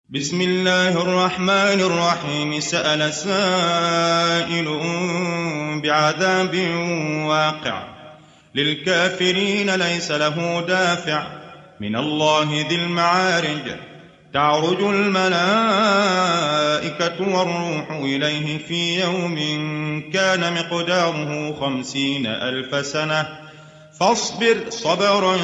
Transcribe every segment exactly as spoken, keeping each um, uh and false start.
بسم الله الرحمن الرحيم. سأل سائل بعذاب واقع للكافرين ليس له دافع من الله ذي المعارج. تعرج الملائكة والروح إليه في يوم كان مقداره خمسين ألف سنة فاصبر صبرا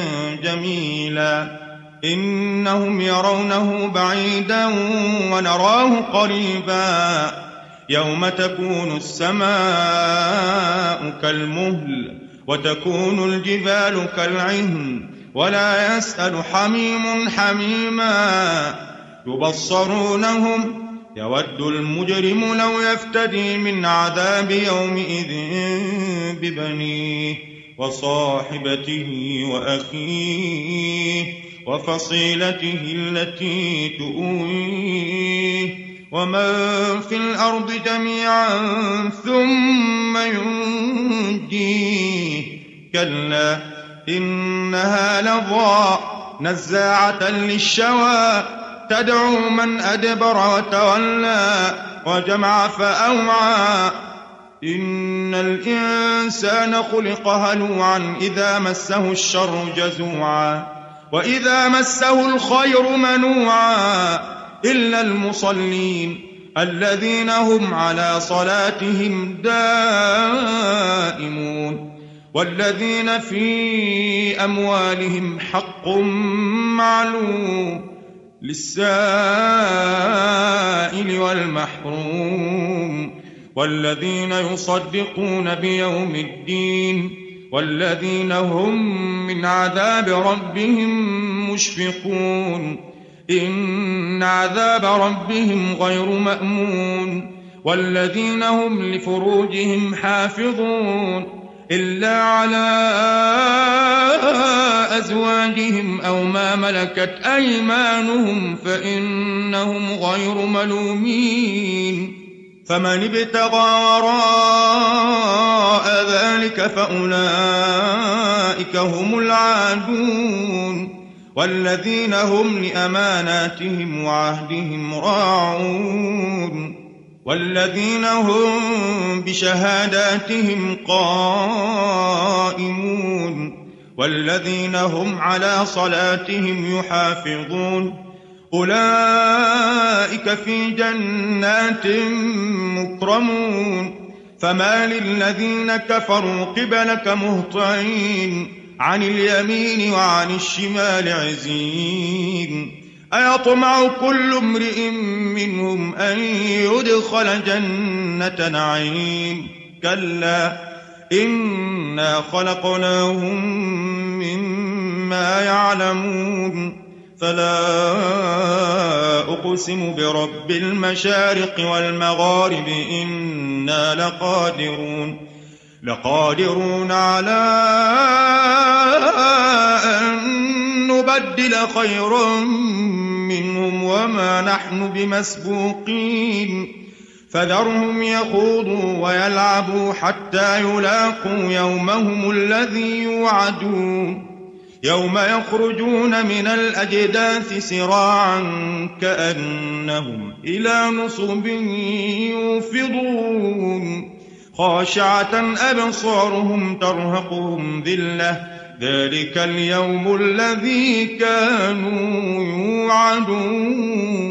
جميلا إنهم يرونه بعيدا ونراه قريبا يوم تكون السماء كالمهل وتكون الجبال كالعهن ولا يسأل حميم حميما يبصرونهم يود المجرم لو يفتدي من عذاب يومئذ ببنيه وصاحبته وأخيه وفصيلته التي تؤويه ومن في الأرض جميعا ثم ينجيه كلا إنها لظى نزاعة للشوى تدعو من أدبر وتولى وجمع فأوعى إن الإنسان خلق هلوعا إذا مسه الشر جزوعا وإذا مسه الخير منوعا إلا المصلين الذين هم على صلاتهم دائمون والذين في أموالهم حق معلوم للسائل والمحروم والذين يصدقون بيوم الدين والذين هم من عذاب ربهم مشفقون إن عذاب ربهم غير مأمون والذين هم لفروجهم حافظون إلا على أزواجهم أو ما ملكت أيمانهم فإنهم غير ملومين فمن ابتغى وراء ذلك فأولئك هم العادون والذين هم لأماناتهم وعهدهم راعون والذين هم بشهاداتهم قائمون والذين هم على صلاتهم يحافظون أولئك في جنات مكرمون فما للذين كفروا قبلك مهطعين عن اليمين وعن الشمال عزين أيطمع كل امرئ منهم أن يدخل جنة نعيم كلا إنا خلقناهم مما يعلمون فلا أقسم برب المشارق والمغارب إنا لقادرون لقادرون على أن نبدل خيرا منهم وما نحن بمسبوقين فذرهم يخوضوا ويلعبوا حتى يلاقوا يومهم الذي يوعدون يوم يخرجون من الأجداث سراعا كأنهم إلى نصب يوفضون خاشعة أبصارهم ترهقهم ذلة ذلك اليوم الذي كانوا يوعدون.